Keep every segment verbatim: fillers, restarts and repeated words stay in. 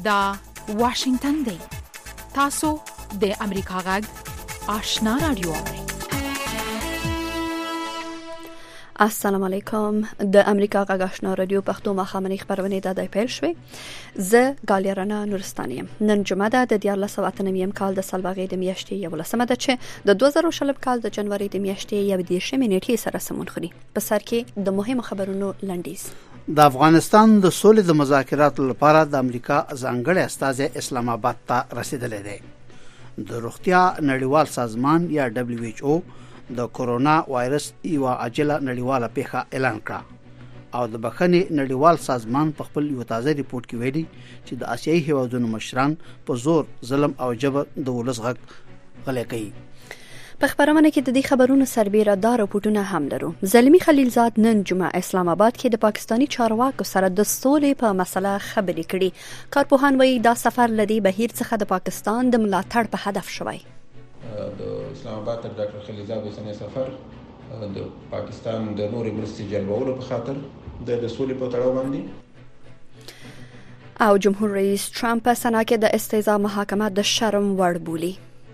دا واشنگتن دی. تاسو د امریکا غږ آشنا رادیو اورئ. السلام علیکم. د امریکا غږ آشنا رادیو پښتو مخامنې خبرونه د دای پیل شوې. زه ګالیرنا نورستاني یم. نن جمعه ده د دیار لس وطنیم کال د سلواغې د میاشتې یو لسمه ده چې د دوه زره شلم کال د جنوري د میاشتې یو دیرشمې نیټې سره سمون خوري. په سر کې د مهمو خبرونو لنډیز. د افغانستان د سولې د مذاکراتو لپاره د امریکا ځانګړی استازی اسلام آباد ته رسیدلی دی. د روغتیا نړیوال سازمان یا دبليو ایچ او د کورونا وایرس یو عاجله نړیواله پیښه اعلان کړه او د بخښنې نړیوال سازمان په خپل یو تازه ریپورت کې ویلي چې د آسیایي هیوادونو مشران په زور ظلم او جبر د ولس غږ غلی کوي. په خبرونه کې د دې خبرونو سربېره دا راپورټونه هم لرو. زلمی خلیلزاد نن جمعه اسلام آباد کې د پاکستانی چارواکو سره د سولې په مسله خبرې کړي. کارپوهان وایي دا سفر لدی بهیر څخه د پاکستان د ملاتړ په هدف شوی. د اسلام آباد تر ډاکټر خلیلزاد اوسنی سفر د پاکستان د نورې مرستې جلبولو په خاطر د سولې په تړاو باندې او جمهور رئیس ترامپ سنا کې د استیزا محاکمه د شرم وړ بولی.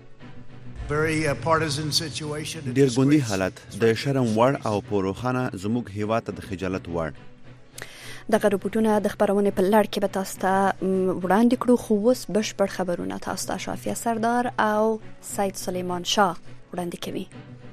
ډیر ګوندی حالت د شرم وړ او پوروخانه زموږ هیواد ته د خجالت وړ. دغه رپورټونه د خبرونه په لړ کې به تاسو ته وړاندې کړو، خو اوس بشپړ خبرونه تاسو ته شافیه سردار او سید سلیمان شاه وړاندې کوي.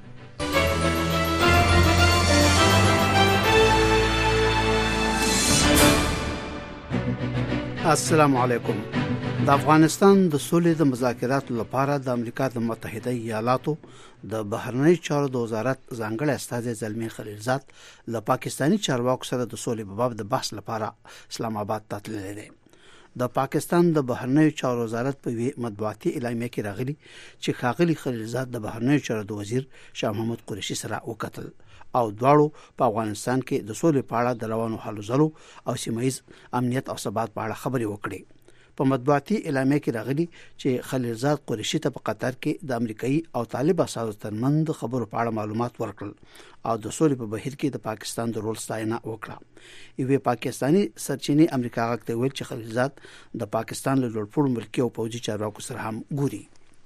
السلام علیکم. د افغانستان د سولې د مذاکراتو لپاره د امریکا د متحده ایالاتو د بهرنی چارو د وزارت ځانګړی استازی زلمی خلیلزاد له پاکستانی چارواکو سره د سولې په باب د بحث لپاره اسلام آباد ته تللی دی. د پاکستان د بهرنی چارو وزارت په وی مطبوعاتي اعلامیه کې راغلی چې ښاغلي خلیلزاد د بهرنی چارو د وزیر شاه محمود قریشي سره وکتل او دواړو په افغانستان کې د سولې په اړه د روانو هلو ځلو او سیمه‌ییز امنیت او ثبات په اړه خبرې وکړې. په مطبوعاتي اعلامیه کې راغلي چې خلیلزاد قریشي ته په قطر کې د امریکایي او طالب اساسو ترمنځ خبرو په اړه معلومات ورکړل او د سولې په بهیر کې د پاکستان د رول ستاینه وکړه. یوه پاکستانی سرچینې امریکا غږ ته ویل چې خلیلزاد د پاکستان له لوړپوړو ملکي او پوځي چارواکو سره هم ګوري.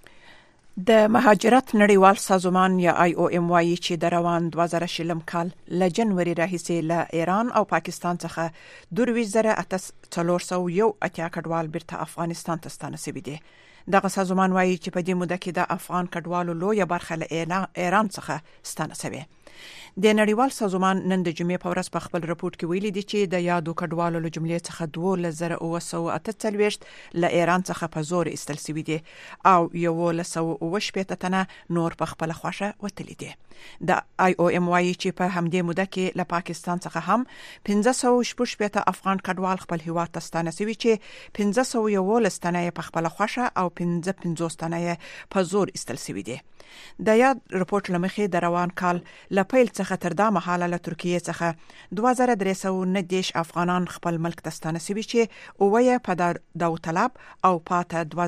د مهاجرت نړیوال سازمان یا آی او ام وايي چې د روان دوه زره شلم کال له جنوري راهیسې له ایران او پاکستان څخه دوه زره څلور سوه یو اتیا کډوال بیرته افغانستان ته ستانه شوي دي. دغه سازمان وايي چې په دې موده کې د افغان کډوالو لویه برخه له ایران څخه ستانه شوي. د نړیوال سازمان نن د جمعې په ورځ په خپل رپورت کې ویلي دي چې د یادو کډوالو له جملې څخه دوه زره اوه سوه اته څلوېښت له ایران څخه په زور ایستل شوي دي او یو سوه اوه شپېته تنه نور په خپله خوښه وتلي دي. د آی او ام وايي چې په همدې موده کې له پاکستان څخه هم پنځه سوه شپږ شپېته افغان کډوال خپل هیواد ته ستانه شوي چې پنځه سوه یوولس تنه په خپله خوښه او پنځه پنځوس تنه په زور ایستل شوي دي. د یاد رپورت له مخې د روان کال له پیل څخه تر دا مهاله له ترکیې څخه دوه زره درې سوه نهه دېرش افغانان خپل ملک ته ستانه شوي چې اووه یې په داوطلب او پاته دوه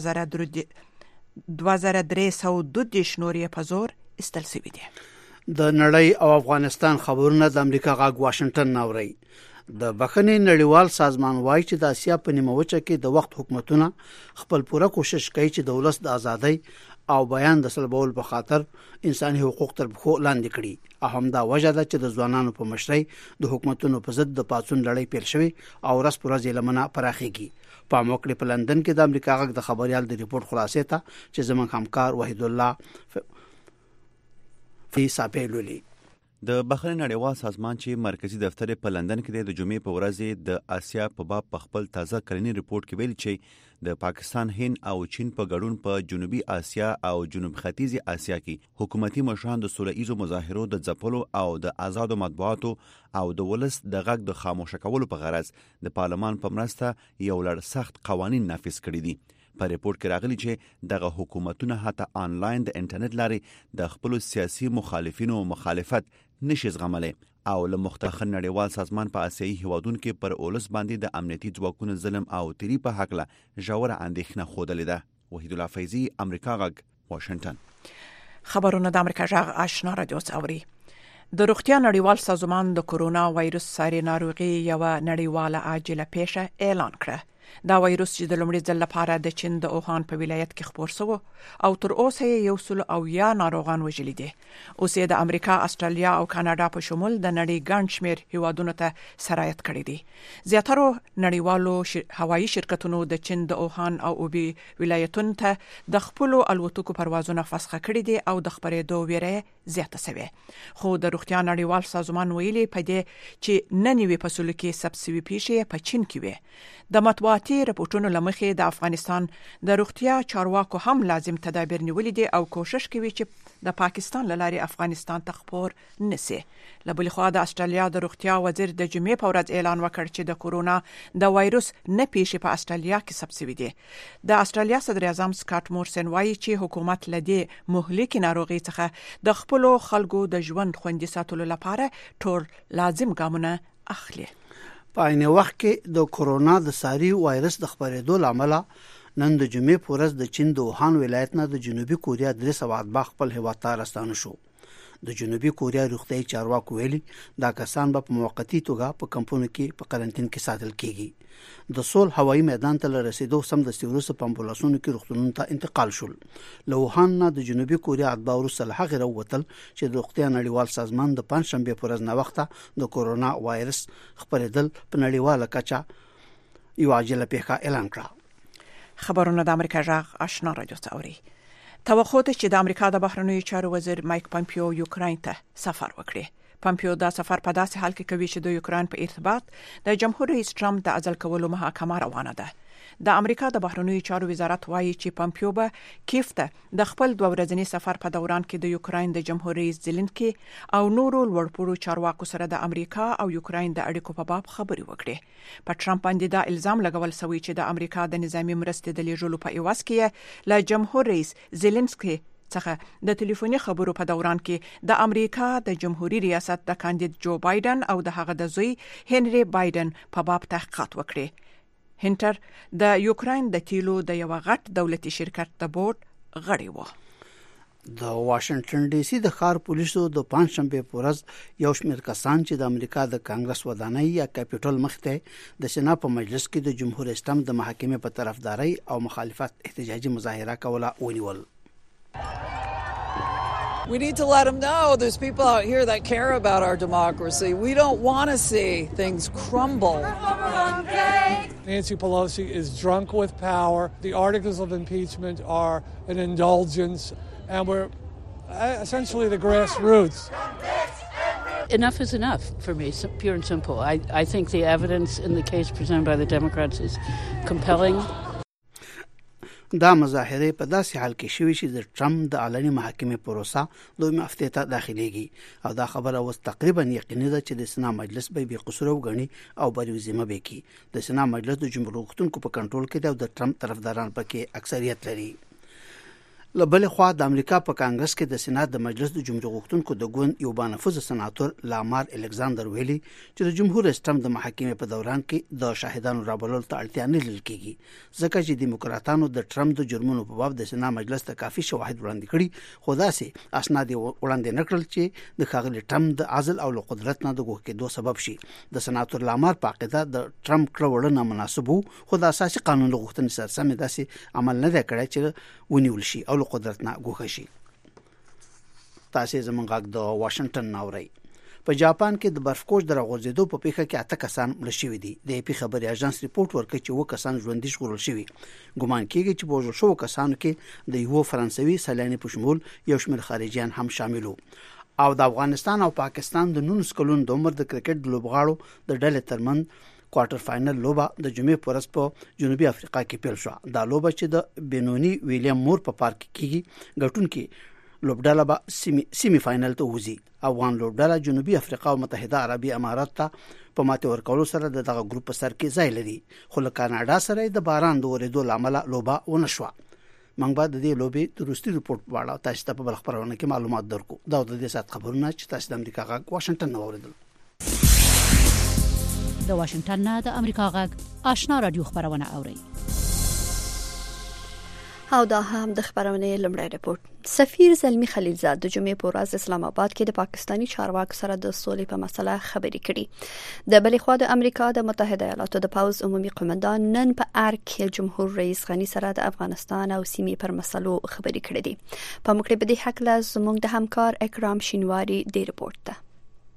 زره درې سوه دوه دېرش نور یې په زور ایستل شوي دي. د نړۍ او افغانستان خبرونه د امریکا غږ واشنگټن ناوړي. د بخښنې نړیوال سازمان وايي چې د اسیا په نیمه وچه کې د وخت حکومتونه خپل پوره کوشش کوي چې د ولس د ازادۍ او بیان د سلبول په خاطر انساني حقوق تر پښو لاندې کړي. او همدا وجه ده چې د ځوانانو په مشرۍ د حکومتونو په ضد د پاڅون لړۍ پیل شوې او ورځ پر ورځ لمنه پراخېږي. په موکړې په لندن کې د امریکا غږ د خبريال د ریپورت خلاصې ته چې زموږ همکار وحید الله فی صاحبېلولي. د بخښنې نړیوال سازمان چې مرکزی دفتر په لندن کې د جمعې په ورځ د آسیا په باب په خپل تازه کلنی ریپورت کې ویل چې د پاکستان، هند او چین په ګډون په جنوبي آسیا او جنوب ختیځي آسیا کې حکومتي مشران د سوله ایزو مظاهرو د ځپلو او د آزادو مطبوعاتو او د ولس د غږ د خاموشه کولو په غرض د پارلمان په مرسته یو لړ سخت قوانین نافذ کړي دي. په ریپورت کې راغلي چې دغه حکومتونه حتی آنلاین د انټرنیټ لارې د خپل سیاسي مخالفینو مخالفت نشي زغملی او له مختلف نړیوال سازمان په آسیایي هیوادونو کې پر اولس باندې د امنیتي ځواکونو ظلم او تیری په حق له ژوره اندېښنه ښودلې ده. وحید الله فیضي، امریکا غږ، واشنگټن. خبرونه د امریکا غږ آشنا رادیو څوري. د روغتیا نړیوال سازمان د کورونا وایرس ساري ناروغي یو نړیواله عاجله پیښه اعلان کړه. دا وایروس چې د لومړي ځل لپاره د چین د اوهان په ولایت کې خپور شو او تر اوسه یو سل او یا ناروغان وژلي دي. اوس د امریکا، استرالیا او کاناډا په شمول د نړۍ ګڼ شمېر هیوادونو ته سرایت کړی دي. زیاتره نړیوالو ش... هوایي شرکتونو د چین د اوهان او اوبي ولایتونو ته د خپل الوتکو پروازونه فسخ کړي دي او د خبرېدو ویره زیاته شوه. خو د روغتیا نړیوال سازمان ویلي په دې چې ننوي فصلو کې سبسوي پیښې په چین کې وي. د مطبوعاتي رپورټونو لمخې د افغانستان د روغتیا چارواکو هم لازم تدابیر نیولې دي او کوشش کوي چې د پاکستان لاري افغانستان ته خپور نشي. لبل خو د استرالیا د روغتیا وزیر د جمعې په ورځ اعلان وکړ چې د کورونا د وایروس نه پیښې په استرالیا کې سبسوي دي. د استرالیا صدر اعظم سکاټ مورسن وایي چې حکومت لدی مهلکي ناروغي څخه د خپل خلکو د ژوند خوندي ساتلو لپاره ټول لازم ګامونه اخلي. په عین وخت کې د کورونا د ساري وایرس د خپرېدو لامل نن د جمعې په ورځ د چین د ووهان ولایت نه د جنوبي کوریا درې سوه اتباع خپل هیواد ته راستانه شو. د جنوبي کوریا روغتیايي چارواکو ویلي دا کسان به په موقتی توګه په کمپونو کې په قرنټین کې ساتل کیږي. د سول هوایي میدان ته رسیدو سم د سیروس په امبولانسونو کې روغتونونو ته انتقال شول. له ووهان نه د جنوبي کوریا اتباع وروسته له هغې راووتل چې د روغتیا نړیوال سازمان د پنجشنبې په ورځ ناوخته د کورونا وایرس خپرېدل په نړیواله کچه یو عاجله پیښه اعلان کړه. خبرونه د امریکا غږ آشنا رادیو ته اوري. توقع ده چې د امریکا د بهرنیو چارو وزیر مایک پامپیو یوکراین ته سفر وکړي. پامپیو دا سفر په داسې حال کې کوي چې د یوکراین په ارتباط د جمهور رئیس ټرمپ د عزل کولو محاکمه روانه ده. د امریکا د بهرنیو چارو وزارت وایي چې پامپیو به کیف ته د خپل دوه ورځني سفر په دوران کې د یوکراین د جمهور رئیس زيلنسکي او نورو لوړپوړو چارواکو سره د امریکا او یوکراین د اړیکو په باب خبرې وکړي. په ټرمپ باندې دا الزام لګول شوی چې د امریکا د نظامی مرستې د لیږلو په ایواز کې له جمهور رئیس زيلنسکي څخه د ټلیفوني خبرو په دوران کې د امریکا د جمهوریت ریاست د کاندید جو بایدن او د هغه د زوی هنري بایدن په باب تحقیقات وکړي. هنټر د یوکراین د تیلو د یو غټ دولتي شرکت د بورډ غړی و. د واشنگټن ډي سي د ښار پولیسو د پنځشنبه په ورځ یو شمېر کسان چې د امریکا د کانګرس ودانۍ یا کیپټل مخ ته د سنا په مجلس کې د جمهور رئیس ټرمپ د محاکمې په طرفداري او مخالفت احتجاجي مظاهره کوله ونیول. We need to let them know there's people out here that care about our democracy. We don't want to see things crumble. Nancy Pelosi is drunk with power. The articles of impeachment are an indulgence, and we're essentially the grassroots. Enough is enough for me, pure and simple. I, I think the evidence in the case presented by the Democrats is compelling. دا مظاهره په داسې حال کې شوې چې د ټرمپ د علني محاکمې پروسه دوه هفته ته داخليږي او دا خبره اوس تقریبا یقیني ده چې د سنا مجلس به بې قصور وګڼي او بریوزیمه وکړي. د سنا مجلس د جمهور غوښتونکو په کنټرول کې دی او د ټرمپ طرفداران پکې اکثریت لري. لبل خو د امریکا په کانګرس کې د سېنات د مجلس د جمهور غوښتونکو د ګوند یو بانفوذ سناتور لامار الکساندر ویلي چې د جمهور رئیس ټرمپ د محاکمې په دوران کې د شاهدانو رابلل ته اړتیا نه لیدل کیږي ځکه چې دیموکراتانو د ټرمپ د جرمونو په باب د سېنات مجلس ته کافي شواهد وړاندې کړي خو داسې اسناد وړاندې نکړل چې د ښاغلي ټرمپ د عزل او له قدرت نه د ګوښ کېدو سبب شي. د سناتور لامار په عقیده د ټرمپ کړه وړه نامناسب وو خو د اساسي قانون له غوښتنې سره سم داسې عمل نه دی کړی چې ونیول شي او له قدرت نه ګوښه شي. تاسو زمونږ غږ د واشنگټن ناوړی. په جاپان کې د برفکوش د راغورځېدو په پیښه کې اته کسان مړه شوي دي. د اپي خبري اژانس ریپورت ورکړي چې و کسان ژوندي ژغورل شوي. ګومان کېږي چې په وژل شوو کسانو کې د یو فرانسوي سیلاني په شمول یو شمېر خارجيان هم شامل وو. او د افغانستان او پاکستان د نولس کلونو د عمر د کرکټ لوبغاړو د ډلې ترمن کوارټر فائنل لوبه د جمعې په ورځ په جنوبي افریقا کې پیل شو. دا لوبه چې د بینونی ویلیام مور په پارک کې کیږي ګټونکي لوبډاله به سیمی سیمی فائنل ته وځي. افغان لوبډاله جنوبي افریقا او متحده عربي امارات ته په ماته ورکولو سره دغه ګروپ په سر کې ځای لري خو له کاناډا سره د باران د ورېدو لامل لوبه ونه شو. موږ به د دې لوبې تروستي ریپورت واړو تاسو ته په بل خبرونه کې معلومات درکو. دا د دې سات خبرونه چې تاسو د امریکا غږ واشنگټن اوریدل. د واشنگټن نه د امریکا غږ آشنا رادیو خبرونه اوري. او دا هم د خبرونه لمړی رپورت. سفیر زلمی خلیلزاد د جمعې په ورځ اسلام آباد کې د پاکستانی چارواکو سره د سولې په مسله خبرې کړې. د بلې خوا د امریکا د متحده ایالاتو د پوز عمومي قومندان نن په ارګ کې جمهور رئیس غنی سره د افغانستان او سیمې پر مسلو خبرې کړې دي. په موږ په دې حق له زموږ د همکار اکرام شینواری د رپورت ده.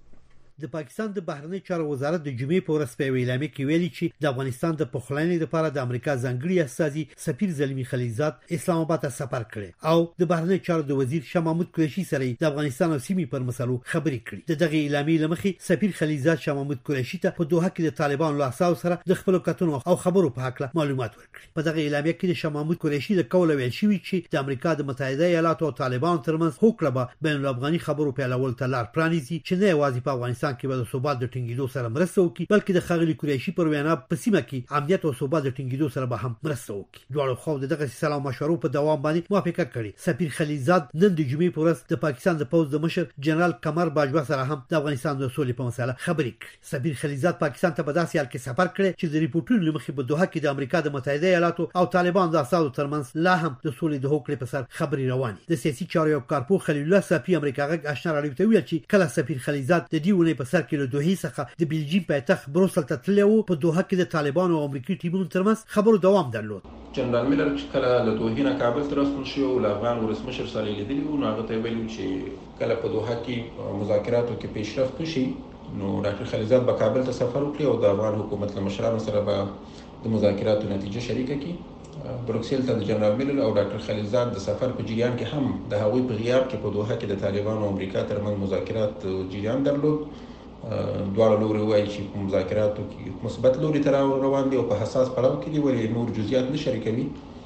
د پاکستان د بهرنی چارو وزارت د جمعې په ورځ په اعلامیه کې ویلي چې د افغانستان د پخلاینې لپاره د امریکا ځانګړي استازي سفیر زلمی خلیلزاد اسلام آباد ته سفر کړی او د بهرنی چارو د وزیر شاه محمود قریشي سره د افغانستان او سیمې پر مسلو خبرې کړې. د دغه اعلامیې لمخې سفیر خلیلزاد شاه محمود قریشي ته په دوحه کې د طالبانو له اساس سره د خپل کتنو او خبرو په حق معلومات ورکړي. په دغه اعلامیه کې د شاه محمود قریشي د قول ویل شوی چې د امریکا د متحده ایالاتو او طالبانو ترمنځ هوکړه به بین الافغاني خبرو په لول ته لار پرانیزي چې نه یوازې په افغانستان کې به د ثبات د ټینګېدو سره مرسته وکړي بلکې د خاغلی قریشي پر وینا په سیمه کې امنیت او ثبات د ټینګېدو سره به هم مرسته وکړي. دواړو خو دغه سلام مشورو په دوام باندې موافقه کړې. سفیر خلیلزاد نن د جمعې په ورځ د پاکستان د پوز د مشر جنرال قمر باجوا سره هم د افغانستان د سولې په مسله خبرې کړې. سفیر خلیلزاد پاکستان ته په داسې حال کې سفر کړی چې د ریپورتونو لمخې په دوحه کې د امریکا د متحده ایالاتو او طالبان د اساسو ترمنځ لا هم د سولې د هوکړې په سر خبرې روانې. د سیاسي چارو یو کارپو خلیل الله صافي امریکا غږ آشنا راډیو ته ویل چې کله سفیر خلیلزاد د دې ونې په سر کې له دوحې څخه د بلجیم پایتخت بروسل ته تللی و په دوحه کې د طالبانو او امریکایي ټیمونو ترمنځ خبرو دوام درلود. جنرال میلر چې کله له دوحې نه کابل ته راستون شو او له افغان ولسمشر سره لیدلی و نو هغه ته ویلي چې کله په دوحه کې مذاکراتو کې پیشرفت وشي نو ډاکټر خلیلزاد به کابل ته سفر وکړي او د افغان حکومت له مشرانو سره به د مذاکراتو نتیجه شریکه کړي. بروکسل ته د جنرال میلر او ډاکټر خلیلزاد د سفر په جریان کې هم د هغوی په غیاب کې په دوحه کې د طالبانو او امریکا ترمنځ مذاکرات جریان درلود. دواړه لوري وایي چې په مذاکراتو کې مثبت لوري ته روان دي او په حساس پړاو کې دي ولې نور جزئیات نه شریکوي.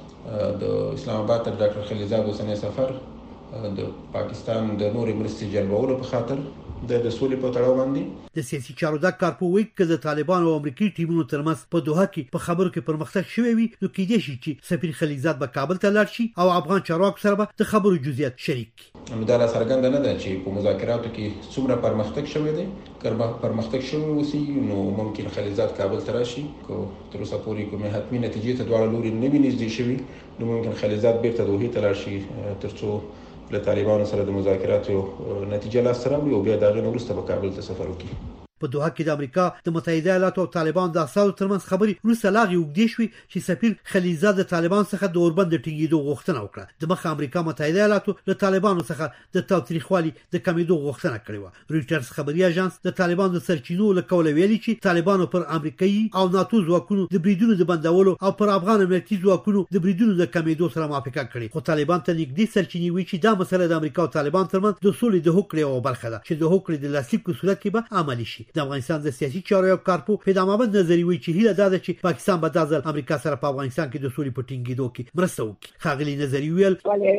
د اسلام آباد ته ډاکټر خلیلزاد اوسنی سفر د پاکستان د نورې مرستې جلبولو په خاطر د سولې په تړاو باندې. د سیاسي چارو د کارپو وی کې د طالبان او امریکایي ټیمونو ترمنځ په دوحه کې په خبرو کې پرمختګ شوی وي نو کېدای شي چې سفیر خلیلزاد به کابل ته لاړ شي او افغان چارواکو سره به د خبرو جزئیات شریک کړي. نو دا لا څرګنده نه ده چې په مذاکراتو کې څومره پرمختګ شوی دی. که پرمختګ شوی وسی نو ممکن خلیلزاد کابل ته راشي کو تر اوسه پورې کومه حتمی نتیجې ته دواړه لوري نه وي نږدې شوي نو ممکن خلیلزاد بیرته دوحې ته لاړ شي ترڅو له طالبانو سره د مذاکراتو نتیجه لاس سره وي او بیا دا غي وروسته به کابل ته سفر وکړي. په دوحه کې د امریکا د متحده ایالاتو او طالبان د اساسو ترمنځ خبرې وروسته لاغي وګدې شوې چې سفیر خلیلزاد د طالبان څخه د اوربند د ټینګېدو غوښتنه وکړه. د مخ امریکا متحده ایالاتو له طالبانو څخه د تاوتریخوالي د کمیدو غوښتنه کړې و. رويټرز خبري اژانس د طالبان د سرچینو له کوله ویلي چې طالبانو پر امریکایي او ناتو ځواکونو د بریدونو د بندولو او پر افغان امنیتي ځواکونو د بریدونو د کمیدو سره موافقه کړې. خو طالبان ته نږدې سرچینې وی چې دا مسله د امریکا او طالبان ترمنځ د سولې د هوکړې او برخه ده چې د هوکړې د لاسلیک په صورت کې به عملي شي. د افغانستان د سیاسي چارو یو کارپو پیدامابد نظری وی چې هیله ده چې پاکستان به د ځل امریکا سره په افغانستان کې د سولې په ټینګېدو کې مرسته وکړي. خاغلی نظری ویل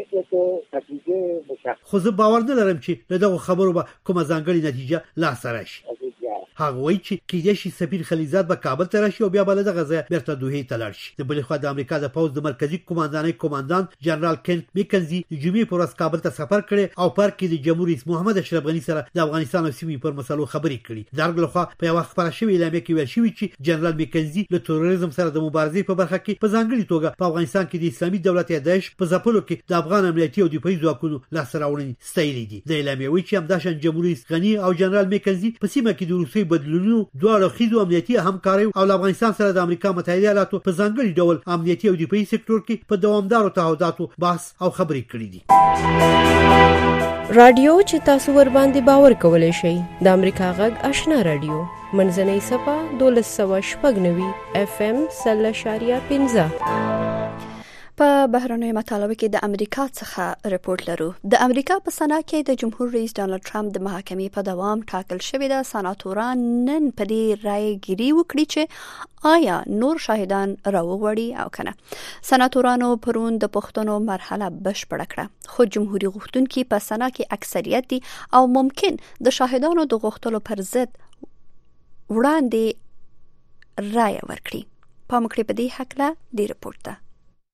خو زه باور نه لرم چې له دغه خبرو به کومه ځانګړې نتیجه لاسته راشي. هغه وایي چې کېدای شي سفیر خلیلزاد به کابل ته راشي او بیا به دغه ځای بیرته دوحې ته لاړ شي. د بلې خوا د امریکا د پوز د مرکزی قوماندانۍ قوماندان جنرال کینت میکنزي د جمعې په ورځ کابل ته سفر کړی او پر کې د جمهور رئیس محمد اشرف غنی سره د افغانستان او سیمې پر مسلو خبرې کړې. د ارګ لخوا په یو خبره شوې اعلامیه کې ویل شوی چې جنرال میکنزي له تروریزم سره د مبارزې په برخه کې په ځانګړي توګه په افغانستان کې د اسلامي دولت داعش په ځپلو کې د افغان امنیتي او دفاعي ځواکونو لاسته راوړنې ستایلې دي. د اعلامیه وایي چې همداشان جمهور رئیس غنی او جنرال میکنزي په سیمه کې د روسي بدلونونو دواړو خېدو امنیتي همکاري او افغانستان سره د امریکا متحده ایالاتو په ځانګړي ډول امنیتي او دفاعي سکتور کې په دوامدارو تعهداتو بحث او خبرې کړې دي. رادیو چې تاسو ور باندې باور کولای شئ د امریکا غږ آشنا رادیو منځنۍ صفه دولس سوه شپږ نوي اف ام سل اشاریه پنځه. په بهرنۍ مطالبه کې د امریکا څخه رپورت لرو. د امریکا په سنا کې د جمهور رئیس ډانلډ ټرمپ د محاکمې په دوام ټاکل شوی د سناتوران نن په دې رائے ګیري وکړي چې آیا نور شاهدان راوغوړي او کنه. سناتورانو پرون د پښتنو مرحله بشپړه کړه خو جمهوریت غوښتونکي په سنا کې اکثریت دي او ممکن د شاهدانو د غوښتلو پر ضد وړاندې رائے ورکړي. په مکړې په دې حق له دی رپورت ده.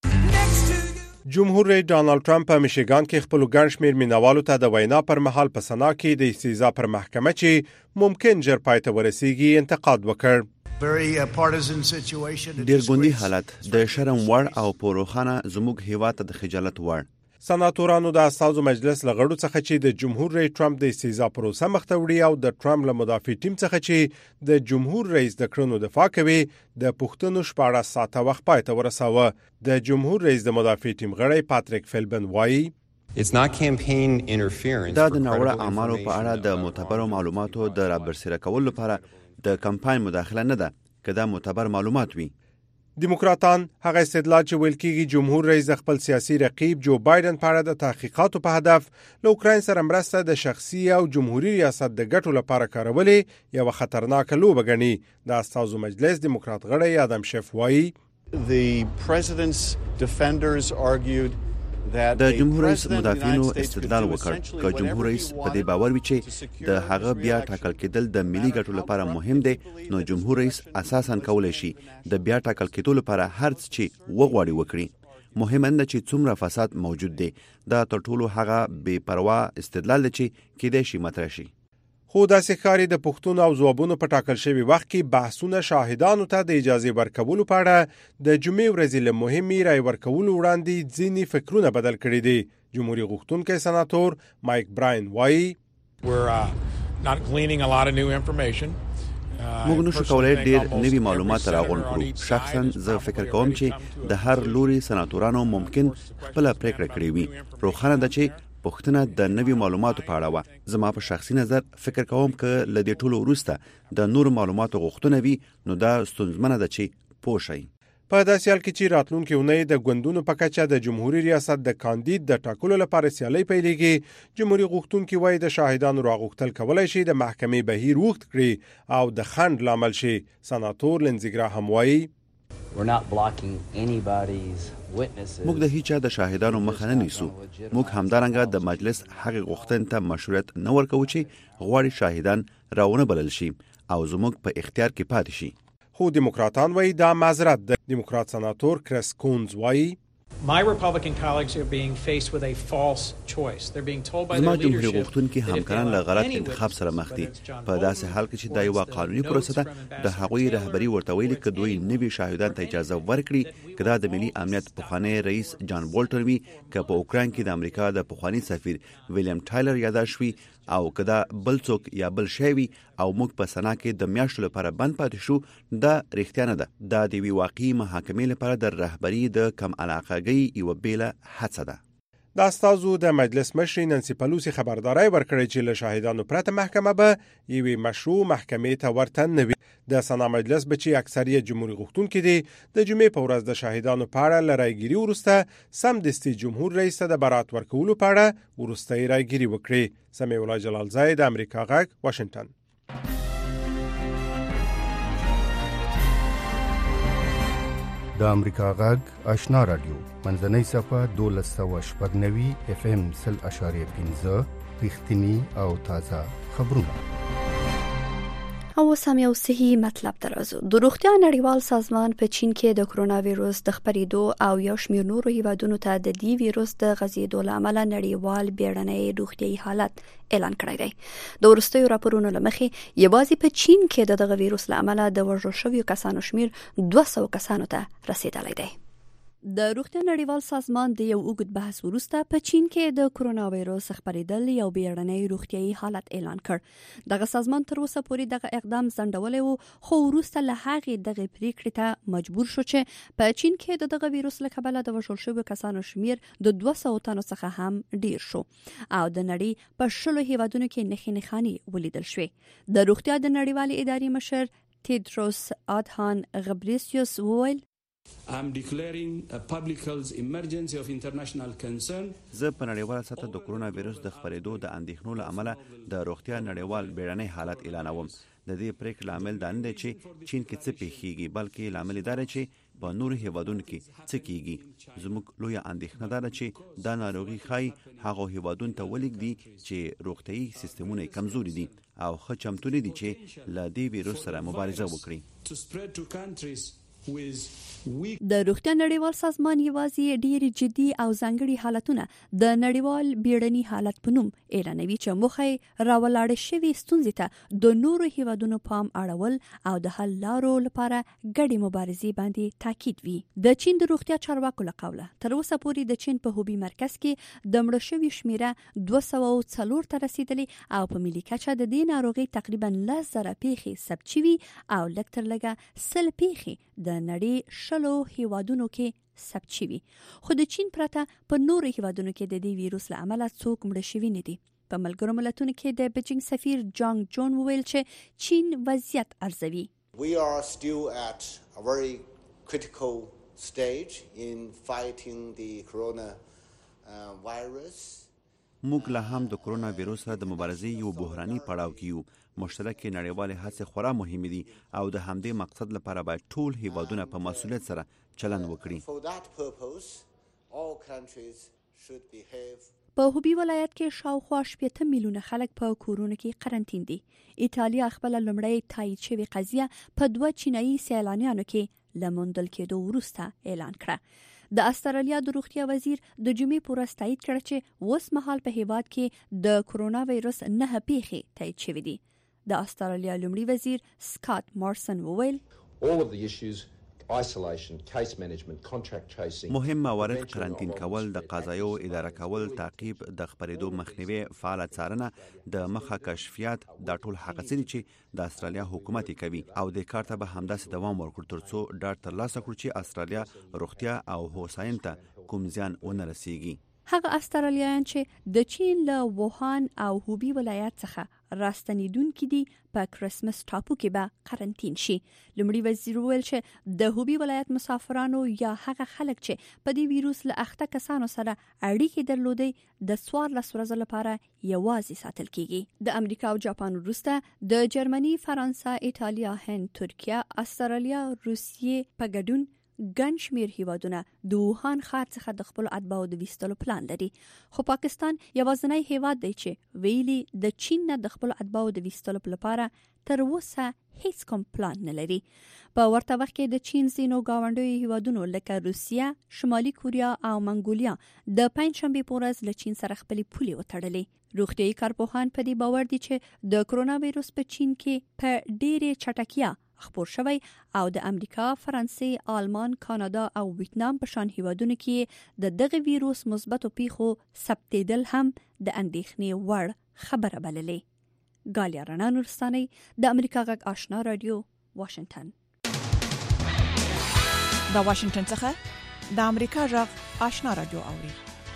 جمهور رئیس ډانلډ ټرمپ په میشیګان کې خپل ګڼ شمېر مینوالو ته د وینا پر مهال په سنا کې د استیضاح پر محکمه چې ممکن ژر پای ته ورسیږي انتقاد وکړ. ډیر ګوندي حالت د شرم وړ او پوروخانه زموږ هیواد ته د خجالت وړ. سناتورانو د استازو مجلس لغړو څخه چې د جمهور رئیس ټرمپ د استیزا پروسه مخته وړي او د ټرمپ له مدافع ټیم څخه چې د جمهور رئیس د کړنو دفاع کوي د پښتنو شپږ ساعته وخت پای ته ورساوه. د جمهور رئیس د مدافع ټیم غړی پاتریک فیلبن وایي دا د ناوړه اعمالو په اړه د معتبرو معلوماتو د رابرسېره کولو لپاره د کمپاین مداخله نه ده که دا معتبر معلومات وي. دیموکراتان هغه استدلال چې ویل کېږي جمهور رئیس خپل سیاسي رقیب جو بایدن په اړه د تحقیقاتو په هدف له اوکراین سره مرسته د شخصي او جمهوریت ریاست د ګټو لپاره کارولې یو خطرناک لوبه ګڼي. د استازو مجلس دیموکرات غړی ادم شیف وایي The president's defenders argued د جمهور رئیس مدافعینو استدلال وکړ چې جمهور رئیس په دې باور وي چې د هغه بیا ټاکل کېدل د ملي ګټو لپاره مهم دی، نو جمهور رئیس اساساً کولای شي د بیا ټاکل کېدو لپاره هر څه چې وغواړي وکړي. مهم نه چې څومره فساد موجود دی، دا تر ټولو هغه بې پروا استدلال دی چې کېدای شي مطرح شي. خو داسې ښکاري د پوښتنو او ځوابونو په ټاکل شوي وخت کې بحثونه شاهدانو ته د اجازه ورکولو په اړه د جمعې ورځې له مهمې رای ورکولو وړاندې ځینې فکرونه بدل کړي دي. جمهوریت غوښتونکی سناتور مایک براین وایي موږ نشو کولای ډیر نوي معلومات راغونډ کړو. شخصا زه فکر کوم چې د هر لوري سناتورانو ممکن خپل پریکړه کړې وي. روښانه ده چې پښتنه د نوي معلوماتو په اړه و. زما په شخصي نظر فکر کوم ک لدې ټولو وروسته د نور معلوماتو غوښتنه وي نو دا ستونزمنه ده چې پوه شئ. په داسې حال کې چې راتلونکي اونۍ د ګوندونو په کچه د جمهوریت ریاست د کاندید د ټاکلو لپاره سیالي پیلېږي، جمهوریت غوښتونکي وایي د شاهدانو راغوښتل کولای شي د محکمې بهیر وخت کړي او د خنډ لامل شي. سناتور لنزی ګراهام وایي موږ د هیچا د شاهدانو مخه نه نیسو. موږ همدارنګه د مجلس هغه غوښتنې ته مشروعیت نه ورکوو چې غواړي شاهدان راونه بلل شي او زموږ په اختیار کې پاتې شي. خو دیموکراتان وایي دا معذرت ده. دیموکرات سناتور کریس کونز وایي My Republican colleagues are being faced with a false choice. They're being told by their زما leadership جمهوریت غوښتونکي همکاران له غلط انتخاب سره مخ دي. په داسې حال کې چې دا یو قانوني پروسه ده، د هغوی رهبری ورته ویلي چې دوی نوي شاهدان ته اجازه ورکړي که دا د ملي امنیت پخوانی رئیس جان بولټن وي، که په اوکراین کې د امریکا د پخوانی سفیر ویلیام ټایلر یاداش وي او که دا بل څوک یا بل شی وي او موږ په سنا کې د میاشتو لپاره بند پاتې شو، دا رښتیا نه ده. دا د یوې واقعي محاکمې لپاره د رهبری د کم علاقګۍ یوه بیله هڅه ده. د استازو د مجلس مشر نانسی پلوسی خبرداري ورکړې چې له شاهدانو پرته محکمه به یوې مشروع محکمې ته ورته نه وي. د سنا مجلس به چې اکثریت جمهوریت غوښتونکي دي، د جمعې په ورځ د شاهدانو په اړه له رایګیري وروسته سمدستي جمهور رئیس ته د برات ورکولو په اړه وروستۍ رایګیري وکړي. سمیع الله جلالزی د امریکا غږ واشنگټن. د امریکا غږ آشنا رادیو منځنۍ صفه دولس سوه شپږ نوي اف ام سل اشاریه پنځه رښتینی او تازه خبرونه. او سم یو صحیح مطلب درازو. د روغتیا نړیوال سازمان په چین کې د کرونا وایروس د خپرېدو او یو شمېر نورو هیوادونو ته د دې وایروس د غځېدو له امله نړیوال بیړنی روغتیايي حالت اعلان کړی دی. د وروستیو راپورونو له مخې یوازې په چین کې د دغه وایروس له امله د وژل شویو کسانو شمېر دوه سوه کسانو ته رسیدلی دی. د روغتیا نړیوال سازمان د یو اوږد بحث وروسته په چین کې د کرونا وایروس خپرېدل یو بیړنی روغتیايي حالت اعلان کړ. دغه سازمان تر اوسه پورې دغه اقدام ځنډولی و، خو وروسته له هغې دغه پریکړې ته مجبور شو چې په چین کې د دغه وایروس له کبله د وژل شویو کسانو شمېر د دوه سوو تنو څخه هم ډیر شو او د نړۍ په شلو هیوادونو کې نښې نښانې ولیدل شوې. د روغتیا د نړیوالې ادارې مشر تیدروس آدهان غبریسیوس وویل I'm declaring a public health emergency of international concern. زه په نړیواله سطح د کرونا وایروس د خپرېدو د اندېښنو له امله د روغتیا نړیوال بیړنی حالت اعلانوم. د دې پریکړې لامل دا نه دی چې چین کې څه پیښیږي، بلکې لامل دا دی چې په نورو هیوادونو کې څه کیږي. زموږ لویه اندېښنه دا ده چې دا ناروغي ښایي هغو هیوادونو ته ولېږدي چې روغتیايي سیستمونه یې کمزوري دي او ښه چمتو نه دي چې له دې وایروس سره مبارزه وکړي. To spread to countries with weak د روغتیا نړیوال سازمان یوازې ډېری جدي او ځانګړي حالتونه د نړیوال بیړني حالت په نوم اعلانوي چې موخه راولاړ شوی ستونزې ته د نورو هیوادونو پام اړول او د حل لارو لپاره ګډې مبارزې باندې تاکید وي. د چین د روغتیا چارواکو له قوله تر اوسه پورې د چین په هوبي مرکز کې د مړه شوي شمیره دوه سوه او څلور ته رسیدلې او په ملي کچه د دې ناروغۍ تقریبا لس زره پیښې ثبت شوي او لږ تر لږه سل پیښې د نړۍ شلو هیوادونو کې ثبت شوي. خو د چین پرته په نورو هیوادونو کې د دې ویروس له امله څوک مړه شوي نه دي. په ملګرو ملتونو کې د بیجینګ سفیر جانګ جون وویل چې چین وضعیت ارزوي. We are still at a very critical stage in fighting the corona uh, virus. موږ له هم د کرونا ویروس سره د مبارزې یو بحراني پړاو کې یو. مشترک نړیوال هڅې خورا مهمې دي او د همدې مقصد لپاره باید ټول هیوادونه په مسؤلیت سره چلند وکړي. For that purpose, all countries should behave. په هوبي ولایت کې شاوخوا شپږ میلیونه خلک په کورونو کې قرنټین دي. ایتالیا خپل لومړی تایید شوی قضیه په دوه چینایي سیلانیانو کې لموندل کېدو وروسته اعلان کړه. د استرالیا د روغتیا وزیر د جمعې په ورځ تایید کړ چې اوس مهال په هیواد کې د کرونا وایرس نه پیښې تایید شوې دي. د استرالیا لومړي وزیر سکاټ مارسن وویل all of the issues isolation case management contract tracing مهم موارد قرنطین کول د قضایو اداره کول تعقیب د خپرېدو مخنیوي فعال څارنه د مخه کشفیات د ټول حق سړي چې د استرالیا حکومت کوي او د کار ته به همداسې دوام ورکړي ترڅو ډاډ ترلاسه کړي چې استرالیا روغتیا او هوساینې ته کوم زیان ونه رسیږي. هغه استرالیایان چې د چین له ووهان او هوبي ولایت څخه راستنیدونکي دي په کرسمس ټاپو کې به قرنټین شي. لومړي وزیر وویل چې د هوبي ولایت مسافرانو یا هغه خلک چې په دې ویروس له اخته کسانو سره اړیکې درلودې د څوارلس ورځو لپاره یوازې ساتل کیږي. د امریکا او جاپان وروسته د جرمني، فرانسه، ایتالیا، هند، ترکیه، استرالیا، روسیې په ګډون ګڼ شمېر هیوادونه د ووهان ښار څخه د خپلو اتباعو د ویستلو پلان لري. خو پاکستان یوازینی هیواد دی چې ویلي د چین نه د خپلو اتباعو د ویستلو لپاره تر اوسه هیڅ کوم پلان نه لري. په ورته وخت کې د چین ځینو ګاونډیو هیوادونو لکه روسیه، شمالي کوریا او منګولیا د پنځشنبې په ورځ له چین سره خپلې پولې وتړلې. روغتیايي کارپوهان په دې باور دي چې د کرونا وایرس په چین کې په ډېرې چټکتیا خپور شوی او د امریکا، فرانسې، آلمان، کانادا او ویتنام په شان هیوادونو کې د دغه ویروس مثبتو پیښو ثبتېدل هم د اندېښنې وړ خبره بللې. ګالیا رڼا نورستاني، د امریکا غږ آشنا رادیو، واشنگټن. د واشنگټن څخه د امریکا غږ آشنا رادیو اوري.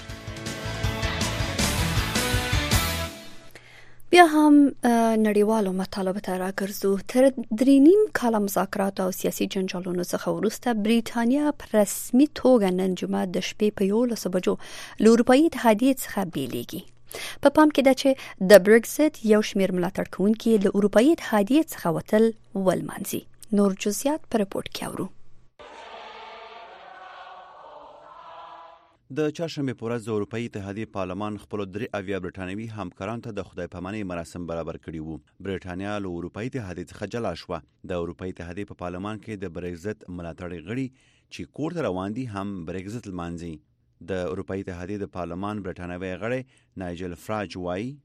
بیا هم نړیوالو مطالبه ته راګرځو. تر درې نیم کاله مذاکرات او سیاسي جنجالونو څخه وروسته بریټانیا په رسمي توګه نن جمعه د شپې په یولسو بجو له اروپایي اتحادیې څخه بیلیږي. په پام کې ده چې د برگزیت یو شمېر ملاتړ کوونکي له اروپایي اتحادیې څخه وتل ولمانځي. نور جزئیات په رپورټ کې اورو. د چهارشنبې په ورځ د اروپایي اتحادیې پارلمان خپل درې اویا برټانوي همکارانو ته د خدای پامانۍ مراسم برابر کړي وو. برټانیا له اروپایي اتحادیې څخه جلا شوه. د اروپایي اتحادیې په پارلمان کې د برگزیت ملاتړي غړي چې کور ته روان دي هم برگزیت لمانځي. د اروپایي اتحادیې د پارلمان برټانوي غړی نایجل فراج وایي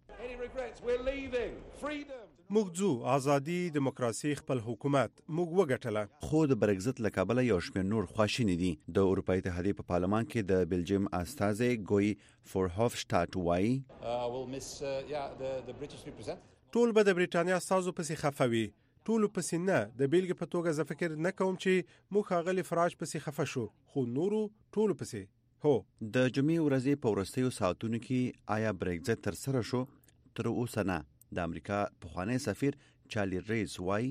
موږ ځو، ازادي، دیموکراسي، خپل حکومت موږ وګټله. خو د برگزیت له کبله یو شمېر نور خواشیني دي. د اروپایي اتحادیې په پارلمان کې د بلجیم استازی ګوی فورهوفشټات وایي ټول به د برټانیا استازو پسې خفه وي. ټولو پسې نه. د بیلګې په توګه زه فکر نه کوم چې موږ ښاغلي فراج پسې خفه شو، خو نورو ټولو پسې. هو د جمعې ورځې په وروستیو ساعتونو کې آیا برگزیت تر سره شو؟ تر اوسه نه. د امریکا پخوانی سفیر چارلی ریز وایي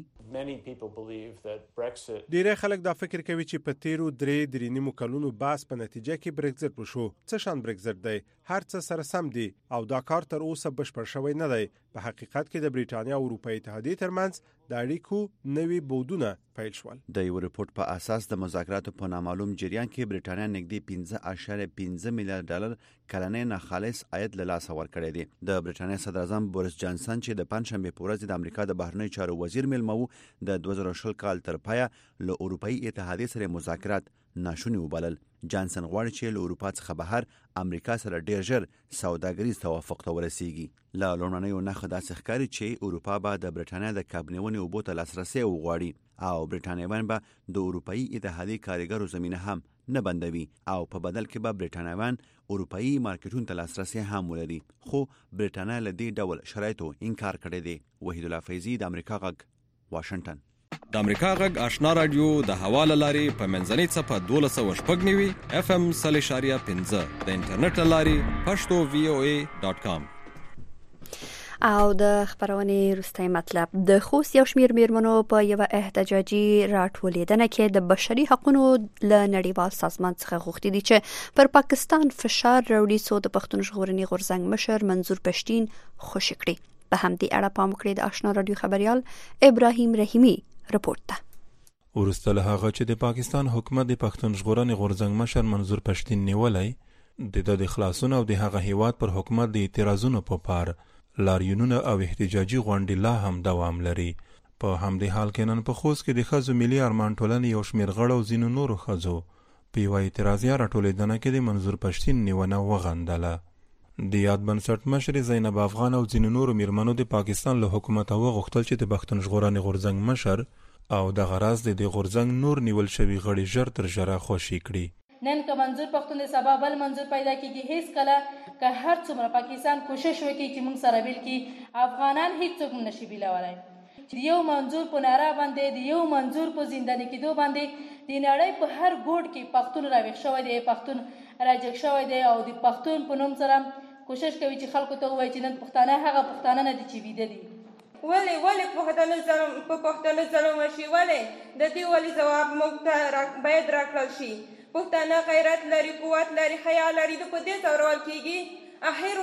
ډیری خلک دا فکر کوي چې په تیرو درې درې نیمو کلونو بحث په نتیجه کې برگزیت وشو. څه شان برگزیت دی؟ هر څه سره سم دي او دا کار تر اوسه بشپړ شوی نه دی. په حقیقت کې د برټانیا او اروپایي اتحادیې ترمنځ د اړیکو نوي بودونه پیل شول. د یو ریپورت په اساس د مذاکراتو په نامعلوم جریان کې برټانیا نږدې پنځه اعشاریه پنځه میلیارډ ډالر کلنی ناخالص عاید له لاسه ورکړی دی. د برټانیا صدر اعظم بوریس جانسن چې د پنځشنبه په ورځ د امریکا د بهرنیو چارو وزیر میلمه وو، د دوه زره شل کال تر پایه له اروپایي اتحادیې سره مذاکرات ناشوني وبلل. جانسن غواړي چې له اروپا څخه بهر امریکا سره ډیر ژر سوداګریز توافق ته ورسیږي. له لومړنیو نښو داسې ښکاري چې اروپا به د برټانیا د کابنیونې اوبو ته لاسرسی وغواړي او برټانیویان به د اروپایي اتحادیې کارګرو زمینه هم نه بندوي او په بدل کې به برټانیویان اروپایي مارکیټونو ته لاسرسی هم ولري. خو برټانیا له دې ډول شرایطو انکار کړی دی. وحید الله فیضي، د امریکا غږ، واشنگټن. د امریکا غږ آشنا رادیو د حواله لاري په منځنۍ صفه دولس سوه شپږ نوي اف ام سل اشاریه پنځه د انټرنیټ لاري پښتو وی او ای ډاټ کام. او د خبرونې وروستی مطلب، د خوست یو شمیر میرمنو په یو احتجاجي راټولیدنه کې د بشري حقوقو له نړیوال سازمان څخه غوښتي دي چې پر پاکستان فشار راوړي څو د پښتون ژغورنې غورځنګ مشر منظور پښتین خوشی کړي. په همدې اړه پام وکړئ د آشنا رادیو خبريال ابراهیم رحیمی رپورت ده. ورسته له هغه چې د پاکستان حکومت د پښتون ژغورنې غورځنګ مشر منظور پښتین نیولای د د خلاصون او د هغه هیواد پر حکومت د اعتراضونو په پار لاریونونه او احتجاجي غونډې لا هم دوام لري. په همدې حال کې نن په خوست کې د ښځو ملي ارمان ټولنې یو شمېر غړو او ځینو نورو ښځو په یوه اعتراضیه راټولېدنه کې د منظور پښتین نیونه وغندله. د یاد بنسټ مشر زینب افغان او ځینو نورو میرمنو د پاکستان له حکومت وغوښتل چې د پښتون ژغورنې غورځنګ مشر او د غراز د غورځنګ نور نیول شوی غړي ژر تر ژره خوشی کړي. نن که منظور پښتون د سبا بل منظور پیدا کیږي، هیڅ کله که هر څومره پاکستان کوشش وکړي چې موږ سره بیل کړي، افغانان هیڅ څوک نشي بیلولای. چې یو منظور په ناره باندې، د یو منظور په زنداني کېدو باندې د نړۍ په هر ګوټ کې پښتون راویښ شوی دی، پښتون راجګ شوی دی او د پښتون په نوم سره کوشش کوي چې خلکو ته ووایي چې نن پښتانه هغه پښتانه نه دي چې ویده دي. ولې ولې پښتانه ظلم په پښتانه ظلم وشي؟ ولې د دې ولې ځواب موږ ته باید راکړل شي؟ پښتانه غیرت لري، قوت لري، حیا لري، د په دې ځورول کېږي. اخر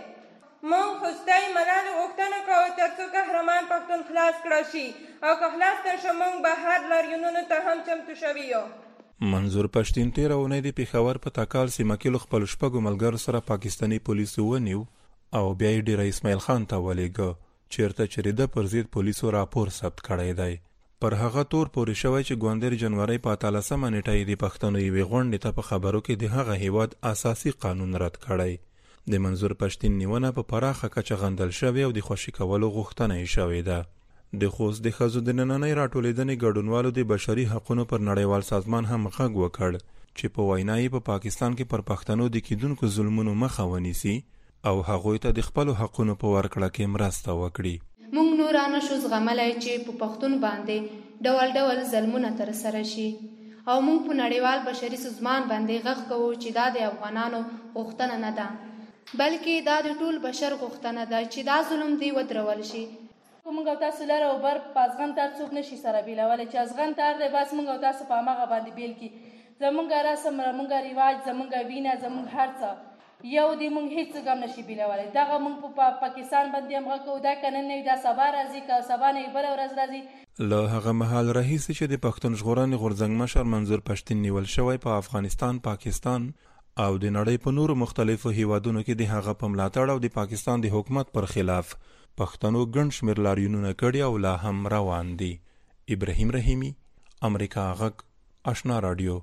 ولې موږ خوستی ملالې غوښتنه کوو تر څو قهرمان پښتون خلاص کړل شي او که خلاص نه شو موږ به هر لاریونونو ته هم چمتو شوي یو. منظور پښتین تیره اونۍ د پېښور په تکال سیمه کې له خپلو شپږو ملګرو سره پاکستاني پولیسو ونیو او بیا یې ډېره اسماعیل خان ته ولېږه چیرته چې د پر ضد پولیسو راپور ثبت کړی دی. پر هغه تور پورې شوی چې ګوندر جنوري په اتلسمه نیټه یې د پښتنو یوې غونډې ته په خبرو کې د هغه هیواد اساسي قانون رد کړی. د منظور پښتین نیونه په پراخه کچه غندل شوې او د خوشي کولو غوښتنه یې شوې ده. د خوست د ښځو د نننۍ راټولېدنې ګډونوالو د بشري حقونو پر نړیوال سازمان هم غږ وکړ چې په وینا یې په پاکستان کې پر پښتنو د کیدونکو ظلمونو مخه ونیسي او هغوی ته د خپلو حقونو په ورکړه کې مرسته وکړي. موږ نورانه شو زغملای چې په پښتون باندې ډول ډول ظلمونه ترسره شي او موږ په نړیوال بشري سازمان باندې غږ کوو چې دا د افغانانو غوښتنه نه ده بلکې دا د ټول بشر غوښتنه ده چې دا ظلم دی ودرول شي. موږ او تاسو لاره او بر په ازغن تر څوک نشي سره بیلولی چې ازغن تر دی بس موږ او تاسو په هماغه باندې بیل کړي. زموږ رسم، زموږ رواج، زموږ وینه، زموږ هر څه یو دی، موږ هیڅ څه هم نشي بیلولی. دغه موږ په پاکستان باندې هم غږ کوو، دا که نن نه وي دا سبا راځي، که سبا نه وي بله ورځ راځي. له هغه مهال راهیسې چې د پښتون ژغورنې غورځنګ مشر منظور پښتین نیول شوی په افغانستان، پاکستان او د نړۍ په نورو مختلفو هیوادونو کې د هغه په ملاتړ او د پاکستان د حکومت پر خلاف پښتنو ګڼ شمېر لاریونونه کړي او لا هم روان دي. ابراهیم رحیمی، امریکا غږ، آشنا رادیو.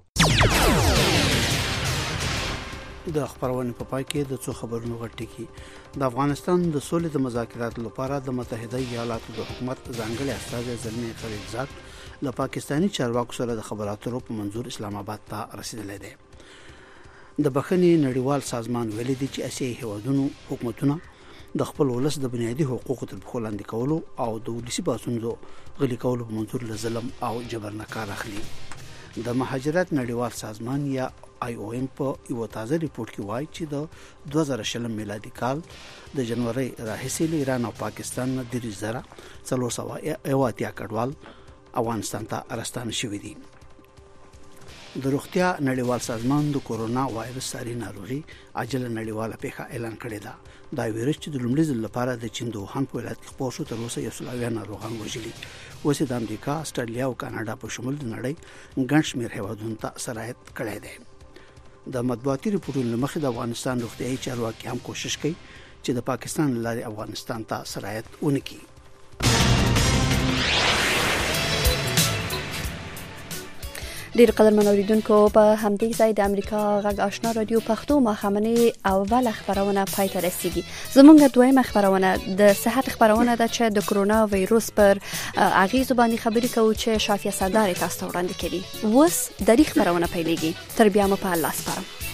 د خبرونې په پای کې د څو خبرونو غټکی. د افغانستان د سولې د مذاکراتو لپاره د متحده ایالاتو د حکومت ځانګړي استازی زلمی خلیلزاد له پاکستانی چارواکو سره د خبراتو په منظور اسلام آباد ته رسیدلی دی. د بخښنې نړیوال سازمان ویلي دی چې اسیایي هیوادونو حکومتونه د خپل ولس د بنیادي حقوقو تر پښو لاندې کولو او د ولسي باسونو غلي کولو په منظور له ظلم او جبر نه کار اخلي. د مهاجرت نړیوال سازمان یا آی او ایم په یو تازه ریپورت کې وایي چې د دوه زره شل میلادي کال د جنوري راهیسې له ایران او پاکستان نه درې زره څلور سوه یو اتیا کډوال افغانستان ته راستانه شوي دي. د روغتیا نړیوال سازمان د کورونا وایرس ساري ناروغي عاجله نړیواله پیښه اعلان کړې ده. دا ویروس چې د لومړي ځل لپاره د چین د ووهان په ولایت کې خپور شو، تر اوسه یو سل اویا ناروغان وژلي. اوس د امریکا، استرالیا او کاناډا په شمول د نړۍ ګڼ شمېر هیوادونو ته سرایت کړی دی. د مطبوعاتي ریپورټونو له مخې د افغانستان روغتیایي چارواکي هم کوشش کوي چې د پاکستان له لارې افغانستان ته سرایت ونکړي. ډیر قدرمن اوریدونکو، په همدې ځای د امریکا غږ آشنا رادیو پښتو ماښامنۍ اول خبرونه پای ته رسیږي. زموږ دویمه خبرونه د صحت خبرونه ده چې د کرونا وایروس پر اغیزو باندې خبرې کوو چې شافیه سردار تاسو ته وړاندې کړي. اوس د دې خبرونه پیلېږي. تر بیا مو په الله سپارم.